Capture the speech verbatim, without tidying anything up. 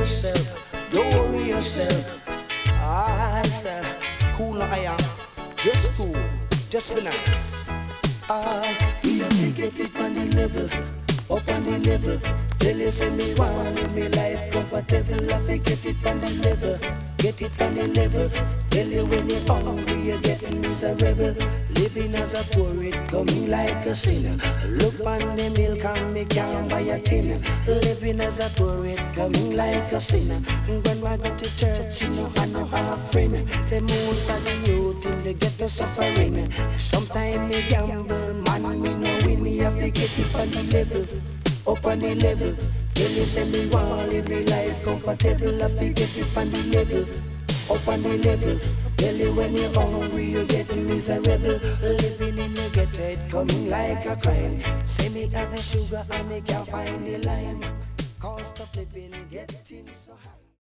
yourself, don't worry yourself. I say, cool like I am, just cool, just be nice. I hear me get it on the level, up on the level. Tell you say me want live me life comfortable. I fi get it on the level, get it on the level. Tell you when you're hungry, you're getting miserable. Living as a poet, coming like a sinner. Look on the milk and me can't buy a tin. Living as a poet, coming like a sinner. When I go to church, you know I know how a friend. Say most of the youth in the ghetto suffering. Sometimes me gamble, man, me no win. Me have to get it on the level, up on the level. Tell you say me want live me life comfortable. I fi get it on the level, up on the level. Tell you when you're hungry, you're getting miserable. Living in the ghetto, it coming like a crime. Say me have the sugar and me can't find the lime. Cost of living getting so high.